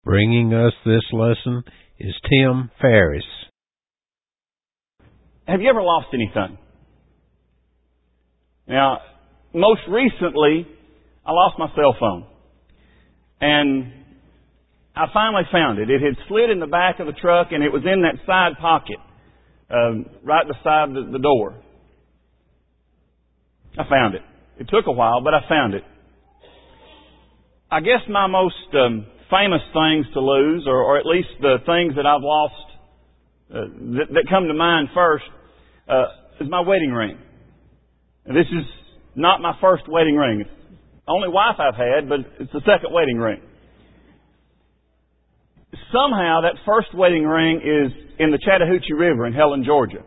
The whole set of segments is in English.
Bringing us this lesson is Tim Ferriss. Have you ever lost anything? Now, most recently, I lost my cell phone. And I finally found it. It had slid in the back of the truck, and it was in that side pocket, right beside the door. I found it. It took a while, but I found it. I guess my most famous things to lose, or at least the things that I've lost that come to mind first, is my wedding ring. This is not my first wedding ring. It's the only wife I've had, but it's the second wedding ring. Somehow that first wedding ring is in the Chattahoochee River in Helen, Georgia.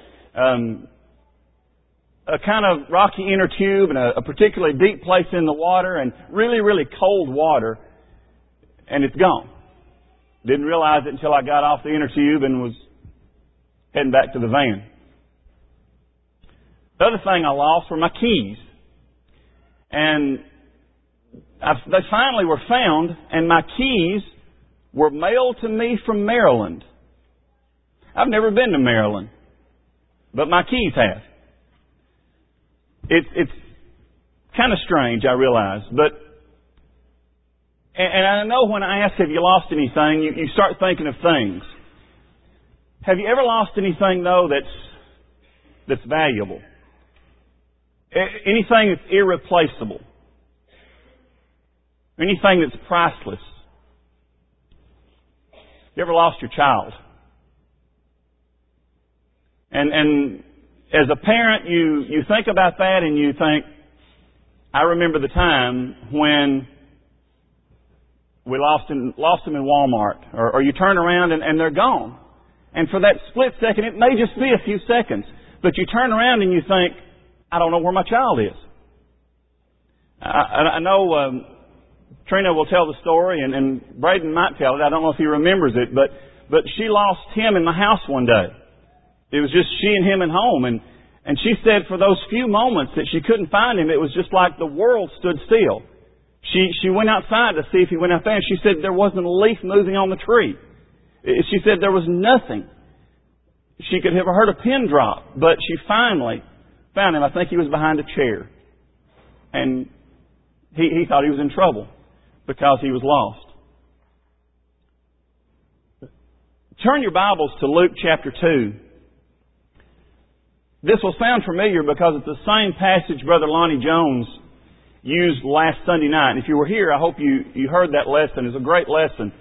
A kind of rocky inner tube and a particularly deep place in the water and really, really cold water, and it's gone. Didn't realize it until I got off the inner tube and was heading back to the van. The other thing I lost were my keys. And they finally were found, and my keys were mailed to me from Maryland. I've never been to Maryland, but my keys have. It's kind of strange, I realize, but and I know when I ask, have you lost anything, you start thinking of things. Have you ever lost anything, though, that's valuable? Anything that's irreplaceable? Anything that's priceless? You ever lost your child? And as a parent, you think about that and you think, I remember the time when we lost them in Walmart, or you turn around and they're gone. And for that split second, it may just be a few seconds, but you turn around and you think, I don't know where my child is. I know Trina will tell the story, and Braden might tell it. I don't know if he remembers it, but she lost him in the house one day. It was just she and him at home, and she said for those few moments that she couldn't find him, it was just like the world stood still. She went outside to see if he went out there, and she said there wasn't a leaf moving on the tree. She said there was nothing. She could have heard a pin drop, but she finally found him. I think he was behind a chair. And he thought he was in trouble because he was lost. Turn your Bibles to Luke chapter 2. This will sound familiar because it's the same passage Brother Lonnie Jones used last Sunday night. And if you were here, I hope you heard that lesson. It's a great lesson.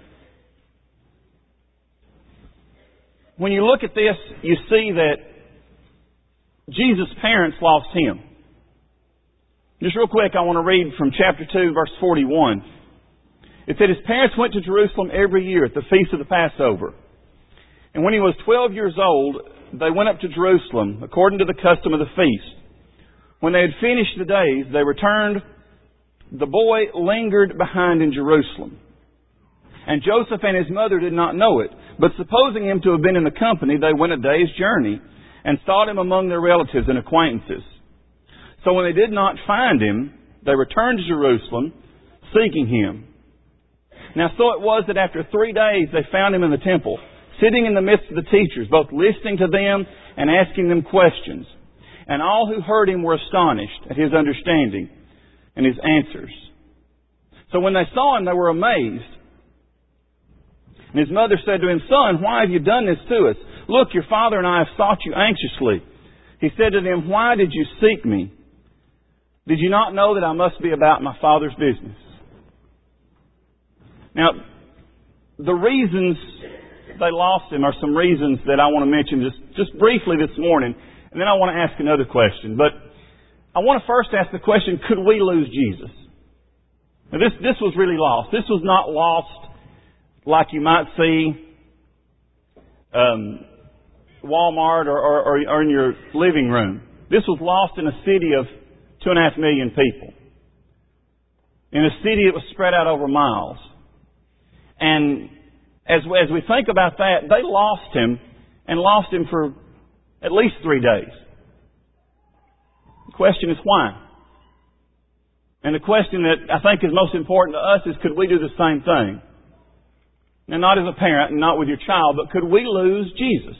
When you look at this, you see that Jesus' parents lost him. Just real quick, I want to read from chapter 2, verse 41. It said, his parents went to Jerusalem every year at the feast of the Passover. And when he was 12 years old, they went up to Jerusalem, according to the custom of the feast. When they had finished the days, they returned. The boy lingered behind in Jerusalem. And Joseph and his mother did not know it. But supposing him to have been in the company, they went a day's journey and sought him among their relatives and acquaintances. So when they did not find him, they returned to Jerusalem, seeking him. Now so it was that after 3 days they found him in the temple, sitting in the midst of the teachers, both listening to them and asking them questions. And all who heard him were astonished at his understanding and his answers. So when they saw him, they were amazed. And his mother said to him, Son, why have you done this to us? Look, your father and I have sought you anxiously. He said to them, Why did you seek me? Did you not know that I must be about my Father's business? Now, the reasons they lost him are some reasons that I want to mention just briefly this morning, and then I want to ask another question. But I want to first ask the question, could we lose Jesus? Now, this was really lost. This was not lost like you might see Walmart or in your living room. This was lost in a city of 2.5 million people. In a city that was spread out over miles. And as we think about that, they lost him and lost him for at least 3 days. The question is why? And the question that I think is most important to us is, could we do the same thing? Now, not as a parent and not with your child, but could we lose Jesus?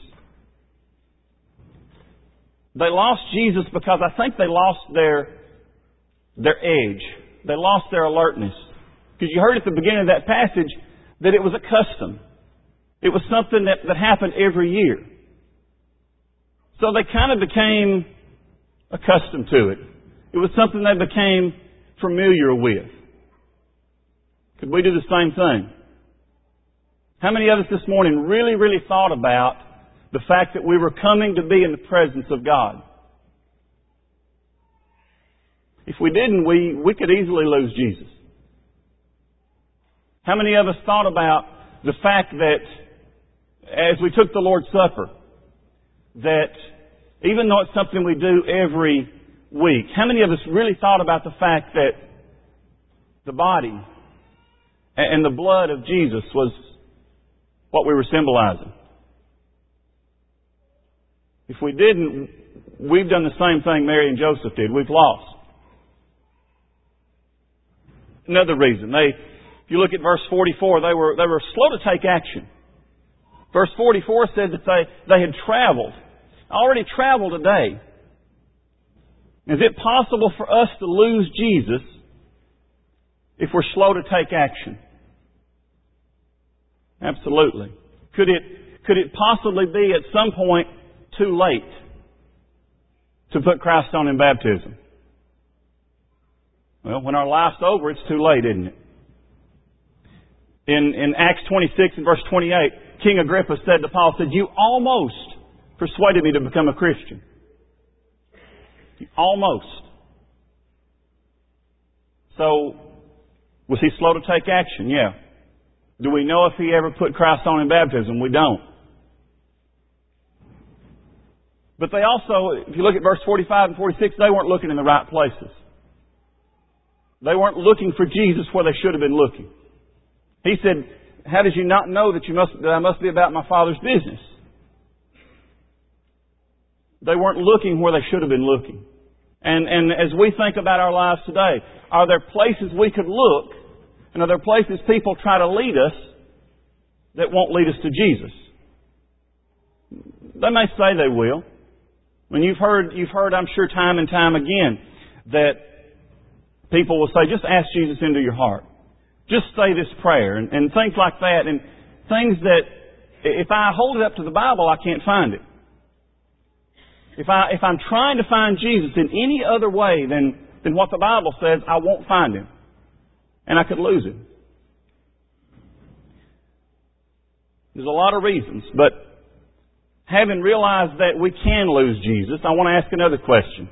They lost Jesus because I think they lost their edge. They lost their alertness. Because you heard at the beginning of that passage that it was a custom. It was something that happened every year. So they kind of became accustomed to it. It was something they became familiar with. Could we do the same thing? How many of us this morning really, really thought about the fact that we were coming to be in the presence of God? If we didn't, we could easily lose Jesus. How many of us thought about the fact that as we took the Lord's Supper, that even though it's something we do every week, how many of us really thought about the fact that the body and the blood of Jesus was what we were symbolizing? If we didn't, we've done the same thing Mary and Joseph did. We've lost. Another reason, if you look at verse 44, they were slow to take action. Verse 44 said that they had already traveled a day. Is it possible for us to lose Jesus if we're slow to take action? Absolutely. Could it possibly be at some point too late to put Christ on in baptism? Well, when our life's over, it's too late, isn't it? In Acts 26 and verse 28, King Agrippa said to Paul, "You almost persuaded me to become a Christian." Almost. So, was he slow to take action? Yeah. Do we know if he ever put Christ on in baptism? We don't. But they also, if you look at verse 45 and 46, they weren't looking in the right places. They weren't looking for Jesus where they should have been looking. He said, "How did you not know that I must be about my Father's business?" They weren't looking where they should have been looking. And as we think about our lives today, are there places we could look, and are there places people try to lead us that won't lead us to Jesus? They may say they will. When you've heard, I'm sure, time and time again, that people will say, "Just ask Jesus into your heart. Just say this prayer," and things like that, and things that, if I hold it up to the Bible, I can't find it. If I'm trying to find Jesus in any other way than what the Bible says, I won't find Him. And I could lose Him. There's a lot of reasons, but having realized that we can lose Jesus, I want to ask another question.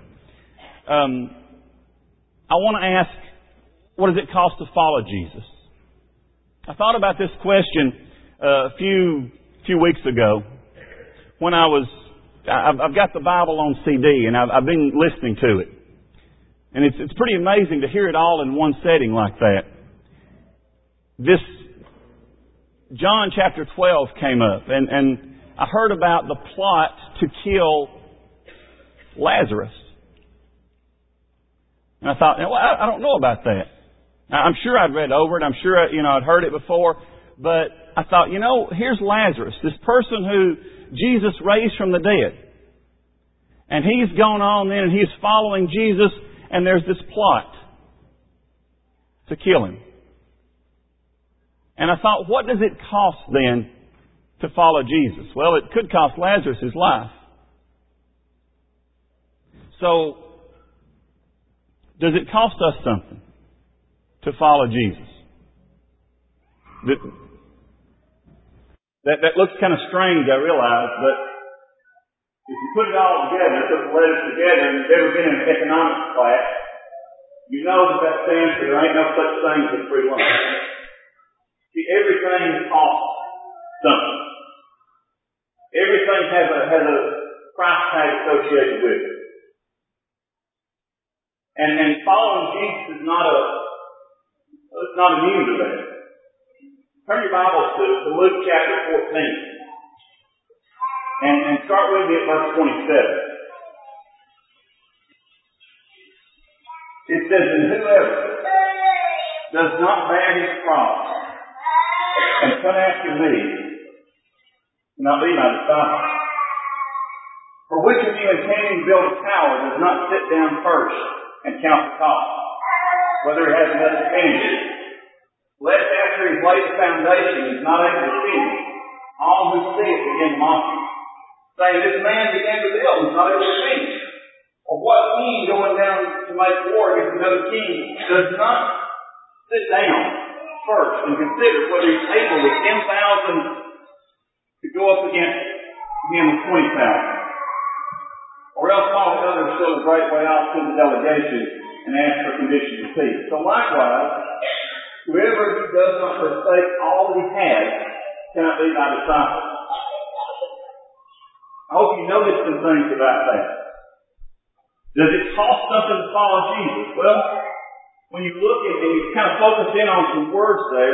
I want to ask, what does it cost to follow Jesus? I thought about this question a few weeks ago when I've got the Bible on CD and I've been listening to it. And it's pretty amazing to hear it all in one setting like that. This John chapter 12 came up and I heard about the plot to kill Lazarus. And I thought, well, I don't know about that. I'm sure I'd read over it. I'm sure I'd heard it before. But I thought, here's Lazarus, this person who Jesus raised from the dead. And he's gone on then and he's following Jesus, and there's this plot to kill him. And I thought, what does it cost then to follow Jesus? Well, it could cost Lazarus his life. So, does it cost us something to follow Jesus? That looks kind of strange, I realize, but if you put it all together, put the letters together, and you've ever been in an economics class, you know that stands for there ain't no such thing as free lunch. See, everything costs something. Everything has a price tag associated with it. And following Jesus is not immune to that. Turn your Bibles to Luke chapter 14. And start with me at verse 27. It says, "And whoever does not bear his cross and come after me do not be my disciples. For which of you intending to build a tower does not sit down first and count the cost, whether he has enough to finish it? Lest after he's laid the foundation, he's not able to finish, all who see it begin mocking, saying, this man began to build, he's not able to finish. Or what king going down to make war against another king does not sit down first and consider whether he's able with 10,000 to go up against him with 20,000? Or else all the others still a great way off to the delegation and ask for conditions of peace. So likewise, whoever who does not forsake all that he has cannot be my disciple. I hope you notice some things about that. Does it cost something to follow Jesus? Well, when you look at and you kind of focus in on some words there,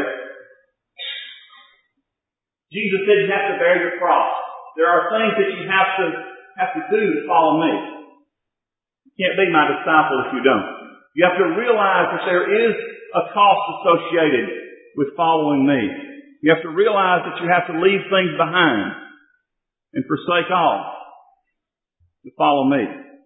Jesus said you have to bear your cross. There are things that you have to do to follow me. You can't be my disciple if you don't. You have to realize that there is a cost associated with following me. You have to realize that you have to leave things behind and forsake all to follow me.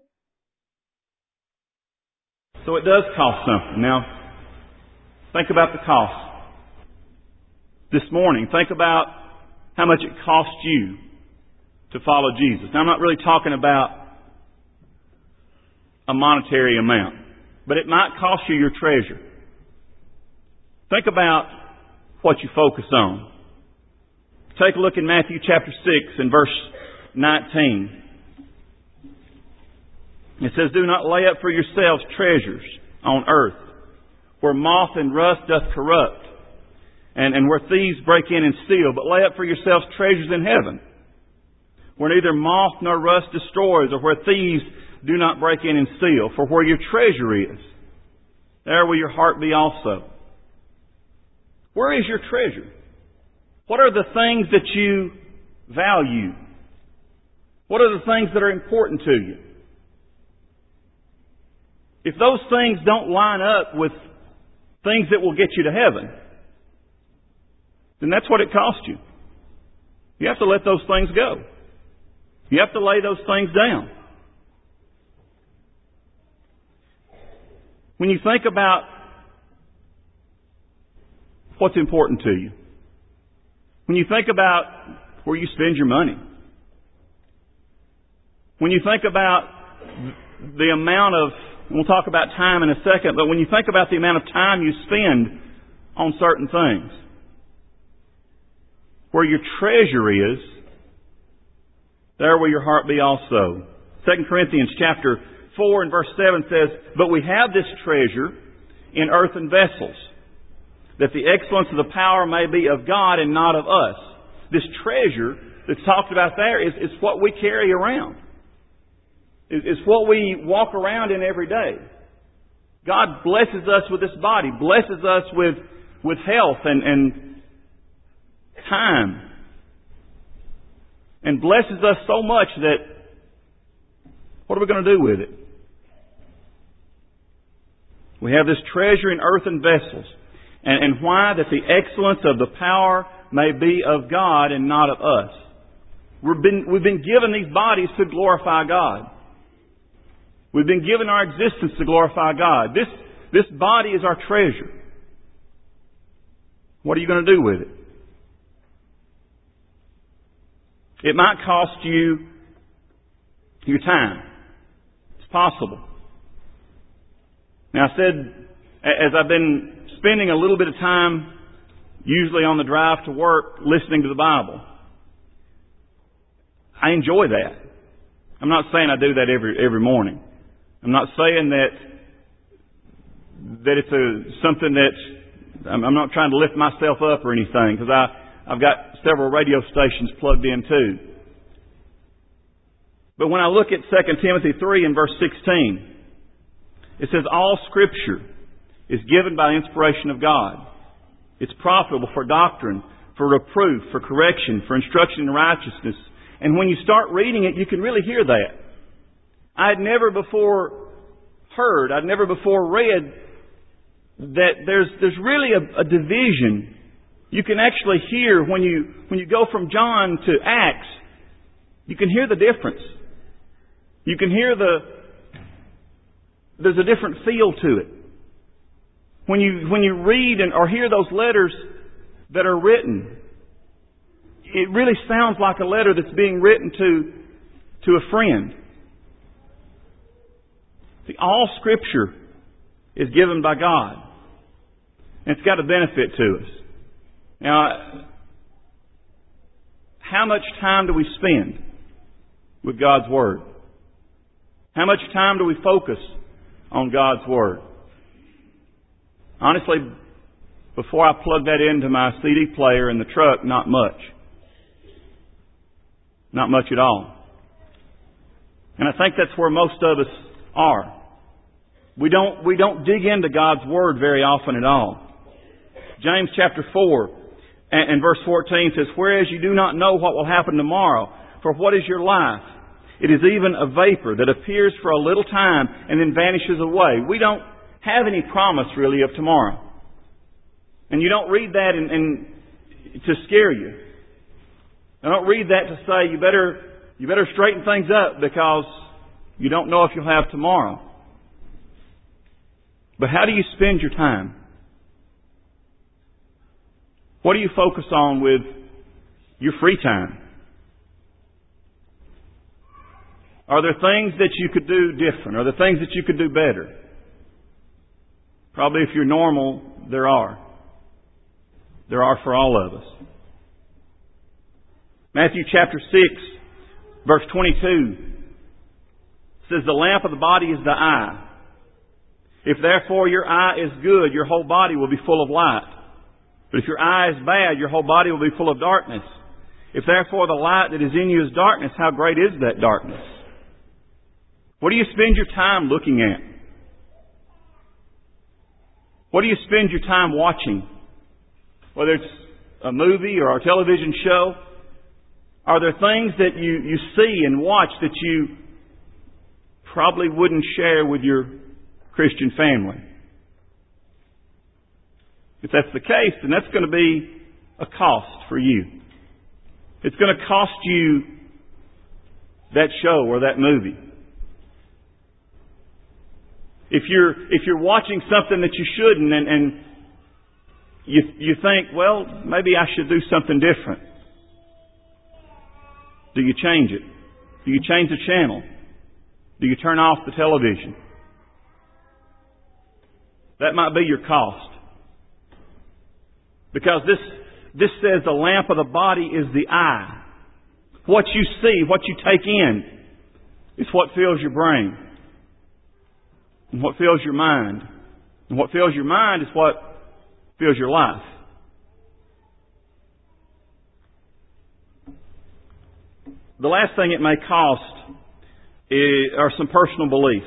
So it does cost something. Now, think about the cost. This morning, think about how much it cost you to follow Jesus. Now, I'm not really talking about a monetary amount, but it might cost you your treasure. Think about what you focus on. Take a look in Matthew chapter 6 and verse 19. It says, do not lay up for yourselves treasures on earth, where moth and rust doth corrupt, and where thieves break in and steal, but lay up for yourselves treasures in heaven, where neither moth nor rust destroys, or where thieves do not break in and steal. For where your treasure is, there will your heart be also. Where is your treasure? What are the things that you value? What are the things that are important to you? If those things don't line up with things that will get you to heaven, then that's what it costs you. You have to let those things go. You have to lay those things down. When you think about what's important to you, when you think about where you spend your money, when you think about the amount of, we'll talk about time in a second, but when you think about the amount of time you spend on certain things, where your treasure is, there will your heart be also. 2 Corinthians chapter 4 and verse 7 says, but we have this treasure in earthen vessels, that the excellence of the power may be of God and not of us. This treasure that's talked about there is what we carry around. It's what we walk around in every day. God blesses us with this body, blesses us with health and time, and blesses us so much that what are we going to do with it? We have this treasure in earthen vessels. And why? That the excellence of the power may be of God and not of us. We've been given these bodies to glorify God. We've been given our existence to glorify God. This body is our treasure. What are you going to do with it? It might cost you your time. It's possible. Now, I said, as I've been spending a little bit of time, usually on the drive to work, listening to the Bible, I enjoy that. I'm not saying I do that every morning. I'm not saying that it's something that I'm not trying to lift myself up or anything, because I've got several radio stations plugged in too. But when I look at 2 Timothy 3 and verse 16, it says, all Scripture is given by inspiration of God. It's profitable for doctrine, for reproof, for correction, for instruction in righteousness. And when you start reading it, you can really hear that. I had never before heard, I'd never before read that there's really a division You can actually hear when you go from John to Acts, you can hear the difference. You can hear there's a different feel to it. When you read or hear those letters that are written, it really sounds like a letter that's being written to a friend. See, all Scripture is given by God. And it's got a benefit to us. Now, how much time do we spend with God's Word? How much time do we focus on God's Word? Honestly, before I plug that into my CD player in the truck, not much. Not much at all. And I think that's where most of us are. We don't dig into God's Word very often at all. James chapter 4 and verse 14 says, "Whereas you do not know what will happen tomorrow, for what is your life? It is even a vapor that appears for a little time and then vanishes away." We don't have any promise really of tomorrow. And you don't read that to scare you. I don't read that to say you better straighten things up because you don't know if you'll have tomorrow. But how do you spend your time? What do you focus on with your free time? Are there things that you could do different? Are there things that you could do better? Probably if you're normal, there are. There are for all of us. Matthew chapter 6, verse 22 says, "The lamp of the body is the eye. If therefore your eye is good, your whole body will be full of light. But if your eye is bad, your whole body will be full of darkness. If therefore the light that is in you is darkness, how great is that darkness?" What do you spend your time looking at? What do you spend your time watching? Whether it's a movie or a television show, are there things that you see and watch that you probably wouldn't share with your Christian family? If that's the case, then that's going to be a cost for you. It's going to cost you that show or that movie. If you're watching something that you shouldn't and you think, well, maybe I should do something different. Do you change it? Do you change the channel? Do you turn off the television? That might be your cost. Because this says the lamp of the body is the eye. What you see, what you take in, is what fills your brain. And what fills your mind. And what fills your mind is what fills your life. The last thing it may cost are some personal beliefs.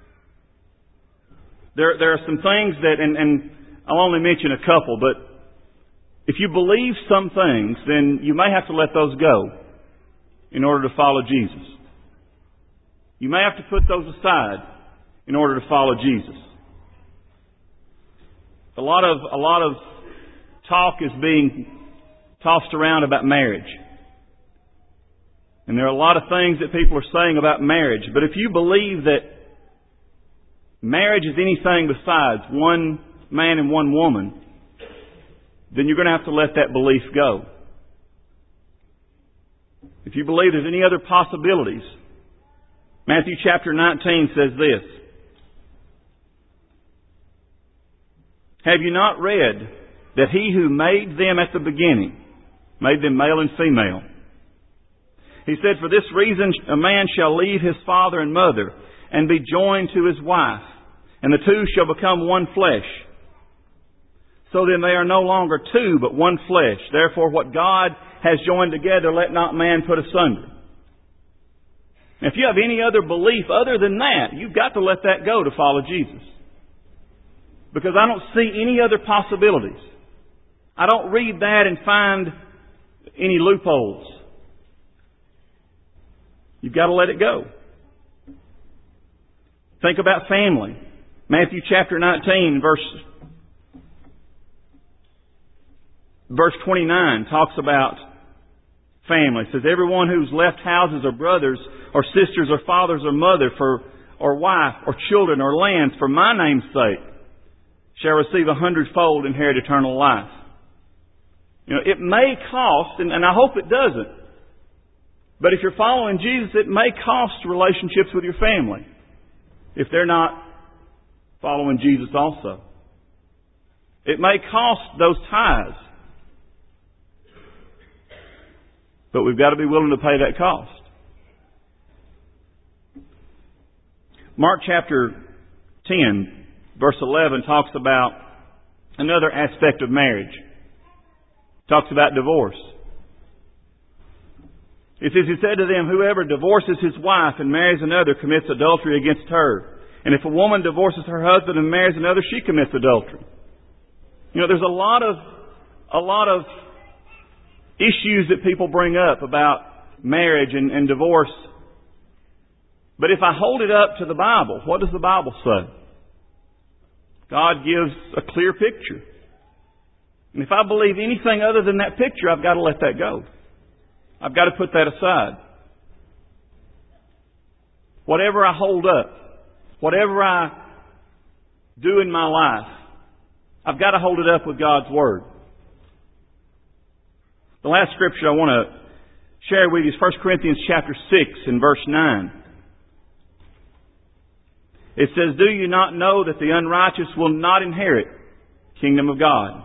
There are some things that, and I'll only mention a couple, but if you believe some things, then you may have to let those go in order to follow Jesus. You may have to put those aside in order to follow Jesus. A lot of talk is being tossed around about marriage. And there are a lot of things that people are saying about marriage. But if you believe that marriage is anything besides one man and one woman, then you're going to have to let that belief go. If you believe there's any other possibilities, Matthew chapter 19 says this, "Have you not read that He who made them at the beginning made them male and female? He said, for this reason a man shall leave his father and mother and be joined to his wife, and the two shall become one flesh. So then they are no longer two, but one flesh. Therefore what God has joined together, let not man put asunder." Now, if you have any other belief other than that, you've got to let that go to follow Jesus. Because I don't see any other possibilities. I don't read that and find any loopholes. You've got to let it go. Think about family. Matthew chapter 19, verse verse 29 talks about family. It says, everyone who's left houses or brothers or sisters or fathers or mother or wife or children or lands for my name's sake shall receive 100-fold and inherit eternal life. You know, it may cost, and I hope it doesn't, but if you're following Jesus, it may cost relationships with your family if they're not following Jesus also. It may cost those ties, but we've got to be willing to pay that cost. Mark chapter 10, verse 11 talks about another aspect of marriage. It talks about divorce. It says, He said to them, whoever divorces his wife and marries another commits adultery against her. And if a woman divorces her husband and marries another, she commits adultery. You know, there's a lot of issues that people bring up about marriage and divorce. But if I hold it up to the Bible, what does the Bible say? God gives a clear picture. And if I believe anything other than that picture, I've got to let that go. I've got to put that aside. Whatever I hold up, whatever I do in my life, I've got to hold it up with God's Word. The last scripture I want to share with you is 1 Corinthians chapter 6 and verse 9. It says, do you not know that the unrighteous will not inherit the kingdom of God?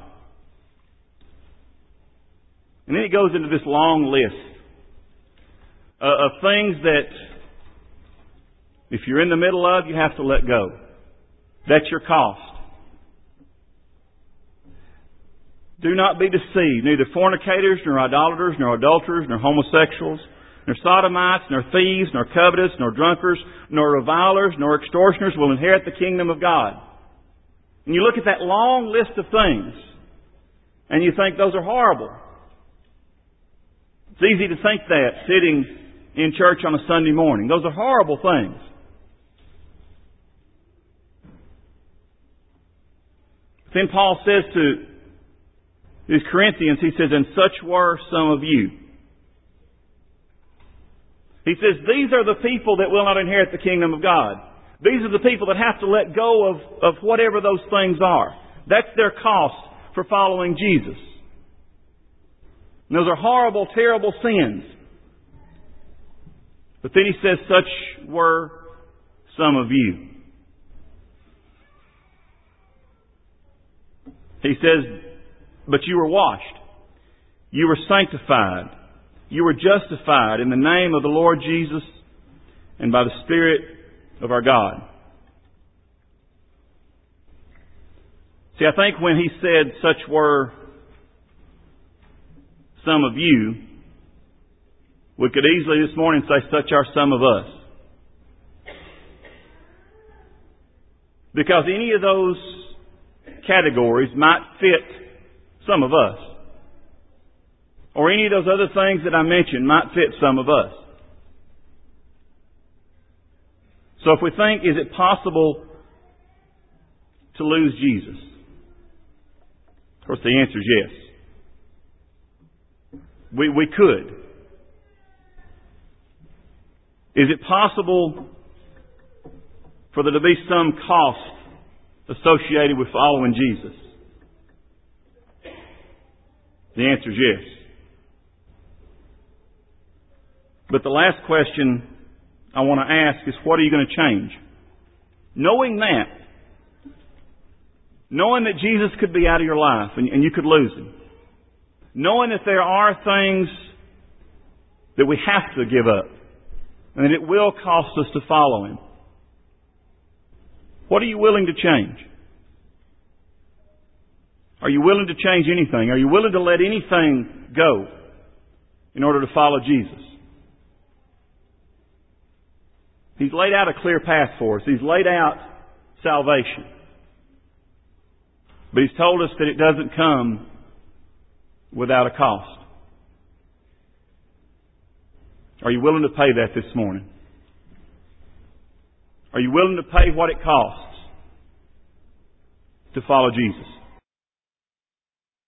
And then it goes into this long list of things that if you're in the middle of, you have to let go. That's your cost. Do not be deceived. Neither fornicators, nor idolaters, nor adulterers, nor homosexuals, nor sodomites, nor thieves, nor covetous, nor drunkards, nor revilers, nor extortioners will inherit the kingdom of God. And you look at that long list of things, and you think those are horrible. It's easy to think that sitting in church on a Sunday morning. Those are horrible things. Then Paul says to these Corinthians, he says, and such were some of you. He says, these are the people that will not inherit the kingdom of God. These are the people that have to let go of whatever those things are. That's their cost for following Jesus. And those are horrible, terrible sins. But then he says, such were some of you. He says, but you were washed. You were sanctified. You were justified in the name of the Lord Jesus and by the Spirit of our God. See, I think when he said, such were some of you, we could easily this morning say, such are some of us. Because any of those categories might fit some of us. Or any of those other things that I mentioned might fit some of us. So if we think, is it possible to lose Jesus? Of course, the answer is yes. We could. Is it possible for there to be some cost associated with following Jesus? The answer is yes. But the last question I want to ask is, what are you going to change? Knowing that Jesus could be out of your life and you could lose Him. Knowing that there are things that we have to give up and that it will cost us to follow Him. What are you willing to change? Are you willing to change anything? Are you willing to let anything go in order to follow Jesus? He's laid out a clear path for us. He's laid out salvation. But He's told us that it doesn't come without a cost. Are you willing to pay that this morning? Are you willing to pay what it costs to follow Jesus?